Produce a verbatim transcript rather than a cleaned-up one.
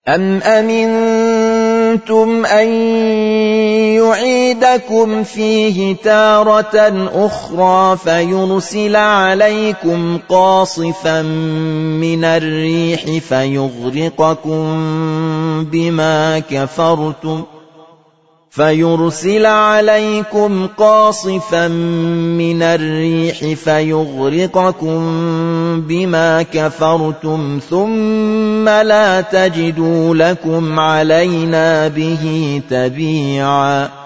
أَمْ أَمِنْتُمْ أَنْ يُعِيدَكُمْ فِيهِ تَارَةً أُخْرَى فَيُرْسِلَ عَلَيْكُمْ قَاصِفًا مِنَ الرِّيحِ فَيُغْرِقَكُم بِمَا كَفَرْتُمْ فيرسل عليكم قاصفا من الريح فيغرقكم بما كفرتم ثم لا تجدوا لكم علينا به تبيعا.